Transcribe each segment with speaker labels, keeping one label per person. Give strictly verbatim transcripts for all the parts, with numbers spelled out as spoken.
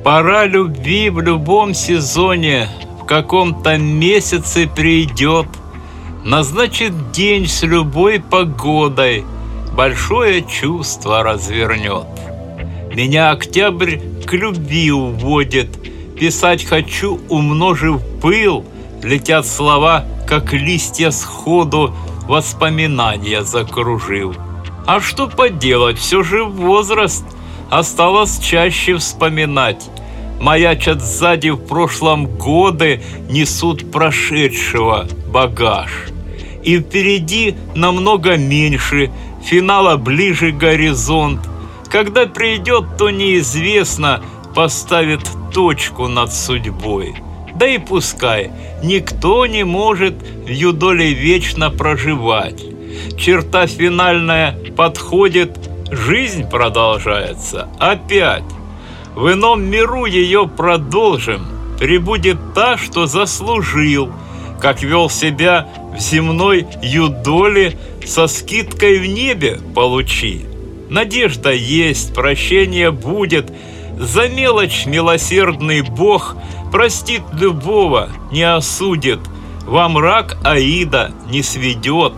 Speaker 1: Пора любви в любом сезоне, в каком-то месяце придет. Назначит день с любой погодой, большое чувство развернет. Меня октябрь к любви уводит, писать хочу, умножив пыл. Летят слова, как листья сходу, воспоминания закружив. А что поделать, все же возраст, осталось чаще вспоминать. Маячат сзади в прошлом годы, несут прошедшего багаж. И впереди намного меньше, финала ближе горизонт. Когда придет, то неизвестно, поставит точку над судьбой. Да и пускай, никто не может в юдоле вечно проживать. Черта финальная подходит, жизнь продолжается опять. В ином миру ее продолжим, прибудет та, что заслужил, как вел себя в земной юдоле, со скидкой в небе получи. Надежда есть, прощение будет, за мелочь милосердный Бог простит любого, не осудит, во мрак Аида не сведет.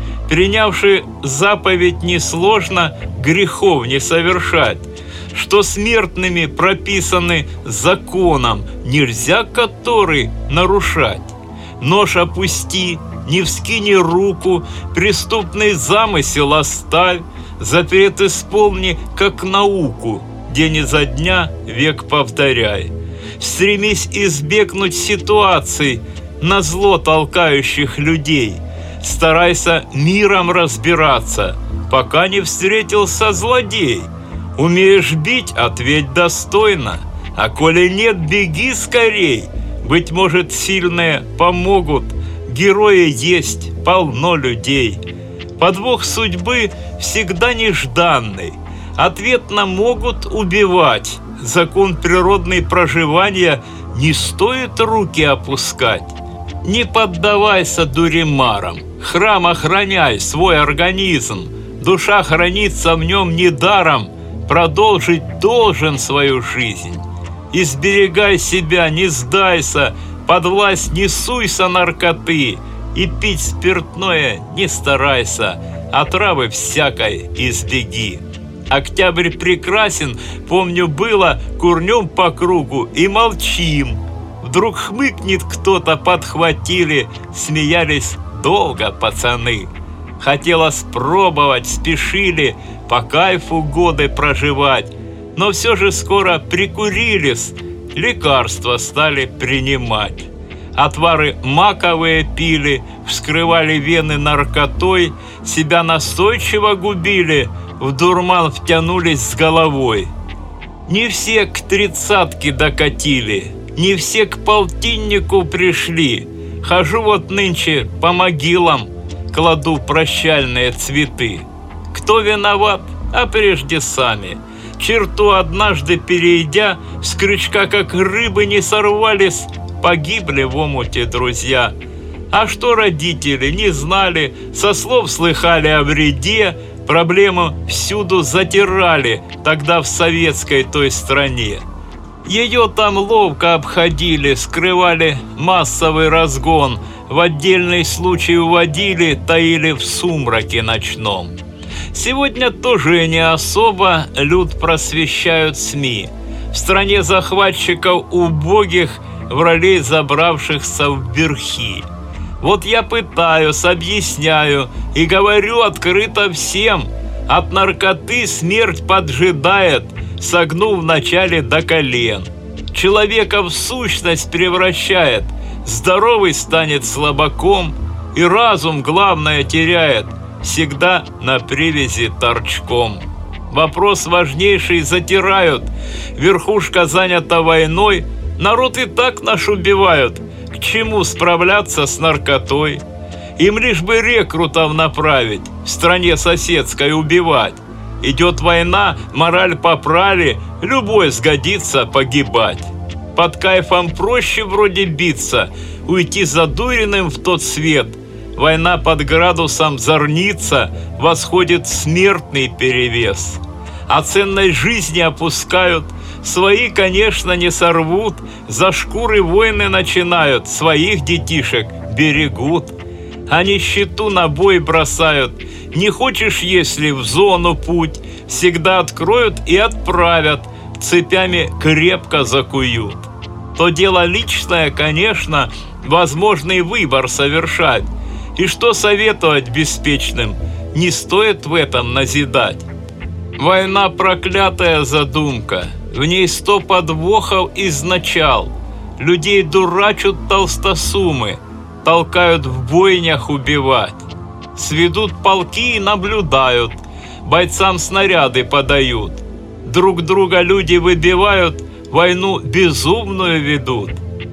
Speaker 1: Принявши заповедь несложно грехов не совершать, что смертными прописаны законом, нельзя который нарушать. Нож опусти, не вскини руку, преступный замысел оставь, запрет исполни, как науку, день изо дня век повторяй. Стремись избегнуть ситуаций, назло толкающих людей. Старайся миром разбираться, пока не встретился злодей. Умеешь бить, ответь достойно, а коли нет, беги скорей. Быть может, сильные помогут, герои есть, полно людей. Подвох судьбы всегда нежданный, ответно могут убивать. Закон природный проживания не стоит руки опускать. Не поддавайся дуремарам, храм охраняй свой организм. Душа хранится в нем недаром, продолжить должен свою жизнь. Изберегай себя, не сдайся, под власть не суйся наркоты, и пить спиртное не старайся, отравы всякой избеги. Октябрь прекрасен, помню, было, курнем по кругу и молчим. Вдруг хмыкнет кто-то, подхватили, смеялись долго пацаны. Хотелось пробовать, спешили, по кайфу годы проживать, но все же скоро прикурились, лекарства стали принимать. Отвары маковые пили, вскрывали вены наркотой, себя настойчиво губили, в дурман втянулись с головой. Не все к тридцатке докатили, не все к полтиннику пришли. Хожу вот нынче по могилам, кладу прощальные цветы. Кто виноват, а прежде сами. Черту однажды перейдя, с крючка как рыбы не сорвались, погибли в омуте друзья. А что родители не знали, со слов слыхали о вреде, проблему всюду затирали тогда в советской той стране. Ее там ловко обходили, скрывали массовый разгон, в отдельный случай уводили, таили в сумраке ночном. Сегодня тоже не особо люд просвещают СМИ. В стране захватчиков убогих, вралей забравшихся в верхи. Вот я пытаюсь, объясняю и говорю открыто всем: от наркоты смерть поджидает, согнув вначале до колен. Человека в сущность превращает, здоровый станет слабаком, и разум, главное, теряет, всегда на привязи торчком. Вопрос важнейший затирают, верхушка занята войной, народ и так наш убивают, к чему справляться с наркотой? Им лишь бы рекрутов направить, в стране соседской убивать. Идет война, мораль поправи, любой сгодится погибать. Под кайфом проще вроде биться, уйти задуренным в тот свет. Война под градусом зорница, восходит смертный перевес. А ценность жизни опускают, Свои, конечно, не сорвут, за шкуры войны начинают, своих детишек берегут. А нищету на бой бросают. Не хочешь, если в зону путь, всегда откроют и отправят, цепями крепко закуют. То дело личное, конечно, возможный выбор совершать. И что советовать беспечным, не стоит в этом назидать. Война — проклятая задумка, в ней сто подвохов изначал. Людей дурачат толстосумы, толкают в бойнях убивать. Сведут полки и наблюдают, бойцам снаряды подают. Друг друга люди выбивают, войну безумную ведут.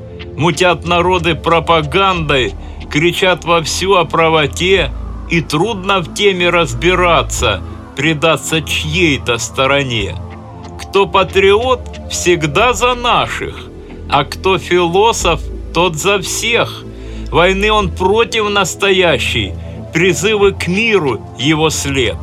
Speaker 1: Мутят народы пропагандой, кричат вовсю о правоте, и трудно в теме разбираться, предаться чьей-то стороне. Кто патриот, всегда за наших, а кто философ, тот за всех. Войны он против настоящей, призывы к миру его след.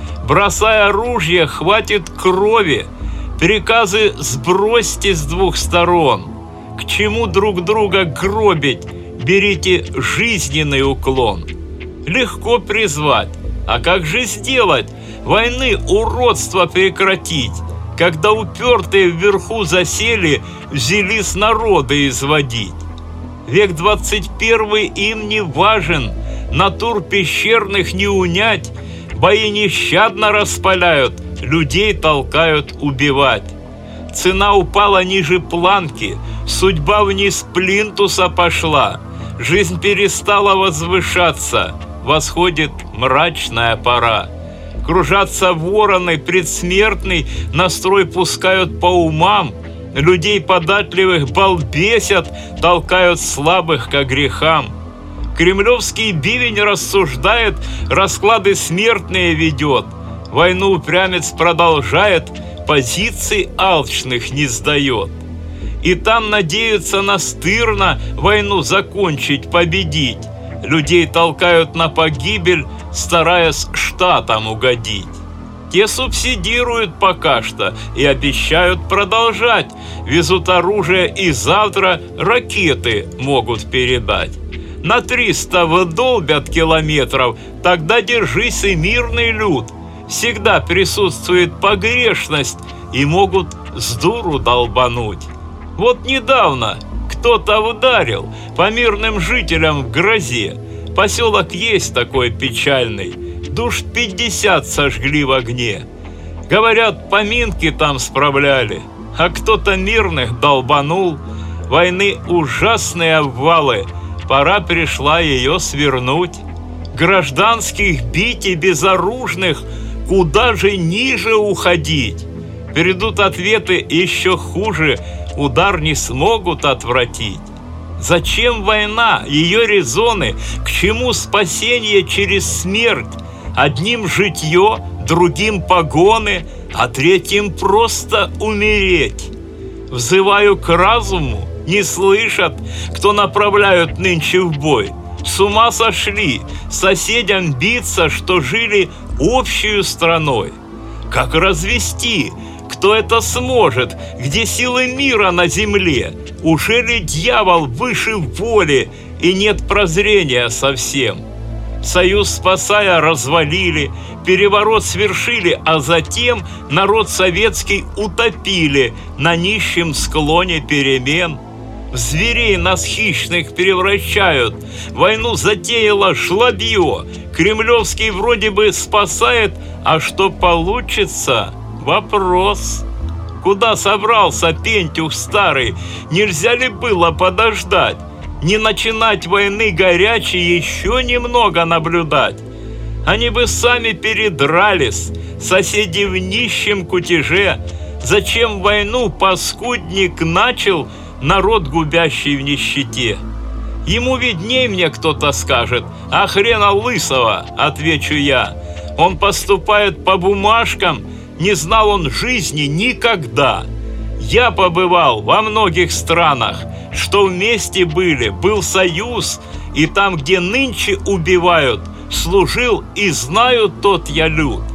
Speaker 1: Бросая оружие, хватит крови, приказы сбросьте с двух сторон. К чему друг друга гробить, берите жизненный уклон. Легко призвать, а как же сделать, войны уродство прекратить, когда упертые вверху засели, взялись народы изводить? Век двадцать первый им не важен, натур пещерных не унять, бои нещадно распаляют, людей толкают убивать. Цена упала ниже планки, судьба вниз плинтуса пошла, жизнь перестала возвышаться, восходит мрачная пора. Кружатся вороны, предсмертный настрой пускают по умам, людей податливых балбесят, толкают слабых ко грехам. Кремлевский бивень рассуждает, расклады смертные ведет, войну упрямец продолжает, позиций алчных не сдает. И там надеются настырно войну закончить, победить. Людей толкают на погибель, стараясь штатам угодить. Те субсидируют пока что и обещают продолжать, везут оружие и завтра ракеты могут передать. На триста выдолбят километров, тогда держись и мирный люд. Всегда присутствует погрешность и могут с дуру долбануть. Вот недавно кто-то ударил по мирным жителям в грозе. Поселок есть такой печальный, душ пятьдесят сожгли в огне. Говорят, поминки там справляли, а кто-то мирных долбанул. Войны ужасные обвалы, пора пришла ее свернуть. Гражданских бить и безоружных, куда же ниже уходить? Придут ответы еще хуже, удар не смогут отвратить. Зачем война, ее резоны, к чему спасение через смерть? Одним житье, другим погоны, а третьим просто умереть. Взываю к разуму, не слышат, кто направляют нынче в бой. С ума сошли, соседям биться, что жили общую страной. Как развести? Кто это сможет? Где силы мира на земле? Ужели дьявол выше воли и нет прозрения совсем? Союз спасая развалили, переворот свершили, а затем народ советский утопили на нищем склоне перемен. В зверей нас хищных превращают, войну затеяло жлобье, кремлевский вроде бы спасает, а что получится – вопрос. Куда собрался Пентюх старый, нельзя ли было подождать? Не начинать войны горячей, еще немного наблюдать? Они бы сами передрались, соседи в нищем кутеже. Зачем войну паскудник начал, народ губящий в нищете? Ему видней, мне кто-то скажет, а хрена лысого, отвечу я. Он поступает по бумажкам, не знал он жизни никогда. Я побывал во многих странах, что вместе были, был союз, и там, где нынче убивают, служил и знаю тот я люд.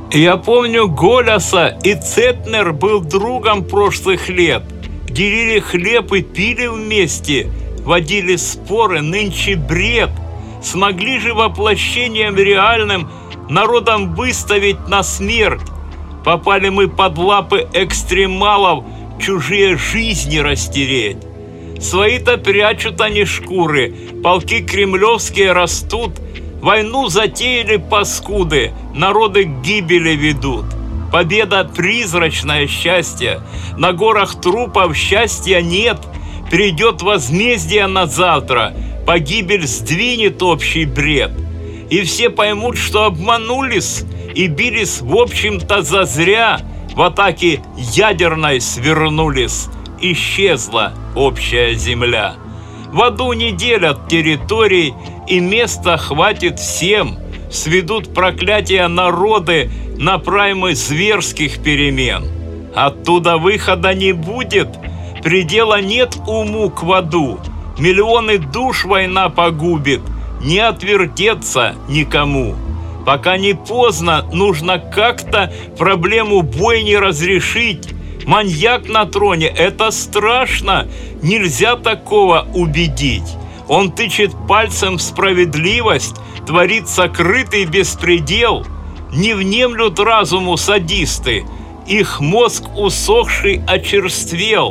Speaker 1: Я помню, Голяса и Цетнер был другом прошлых лет. Делили хлеб и пили вместе, водили споры, нынче бред. Смогли же воплощением реальным народом выставить на смерть. Попали мы под лапы экстремалов, чужие жизни растереть. Свои-то прячут они шкуры, полки кремлевские растут, войну затеяли паскуды, народы к гибели ведут. Победа — призрачное счастье, на горах трупов счастья нет. Придет возмездие на завтра, погибель сдвинет общий бред. И все поймут, что обманулись и бились в общем-то зазря. В атаке ядерной свернулись, исчезла общая земля. В аду не делят территорий, и места хватит всем. Сведут проклятия народы на праймы зверских перемен. Оттуда выхода не будет, предела нет уму к воду. Миллионы душ война погубит, не отвертеться никому. Пока не поздно, нужно как-то проблему бойни разрешить. Маньяк на троне — это страшно, нельзя такого убедить. Он тычет пальцем в справедливость, творит сокрытый беспредел. Не внемлют разуму садисты, их мозг усохший очерствел.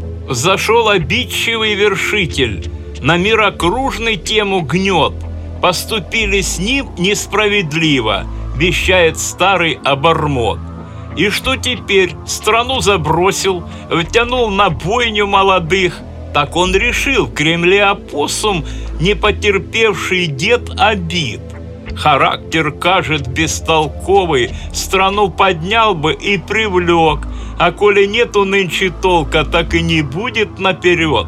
Speaker 1: Взошел обидчивый вершитель, на мир окружный тему гнет. Поступили с ним несправедливо, вещает старый обормот. И что теперь? Страну забросил, втянул на бойню молодых. Так он решил, в Кремле опоссум, не потерпевший дед обид. Характер, кажет, бестолковый, страну поднял бы и привлек. А коли нету нынче толка, так и не будет наперед.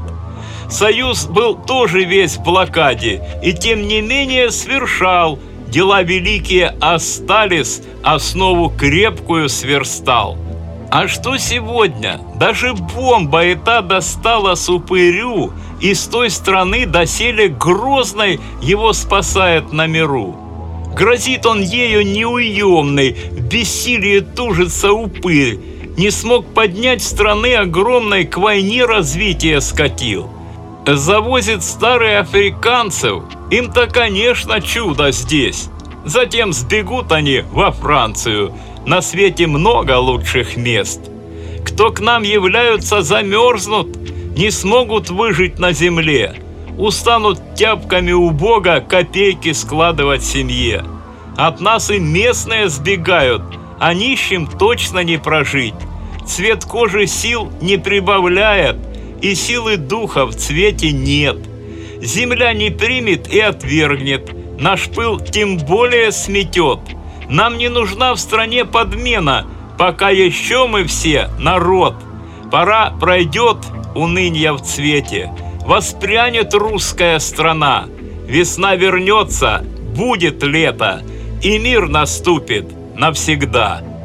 Speaker 1: Союз был тоже весь в блокаде, и тем не менее свершал. Дела великие остались, основу крепкую сверстал. А что сегодня? Даже бомба эта достала супырю, и с той страны доселе грозной его спасает на миру. Грозит он ею неуемной, в бессилии тужится упырь. Не смог поднять страны огромной, к войне развитие скатил. Завозит старые африканцев, им-то, конечно, чудо здесь. Затем сбегут они во Францию, на свете много лучших мест. Кто к нам являются, замерзнут, не смогут выжить на земле. Устанут тяпками у Бога копейки складывать семье. От нас и местные сбегают, а нищим точно не прожить. Цвет кожи сил не прибавляет, и силы духа в цвете нет. Земля не примет и отвергнет, наш пыл тем более сметет. Нам не нужна в стране подмена, пока еще мы все народ. Пора пройдет унынья в цвете, воспрянет русская страна. Весна вернется, будет лето, и мир наступит навсегда.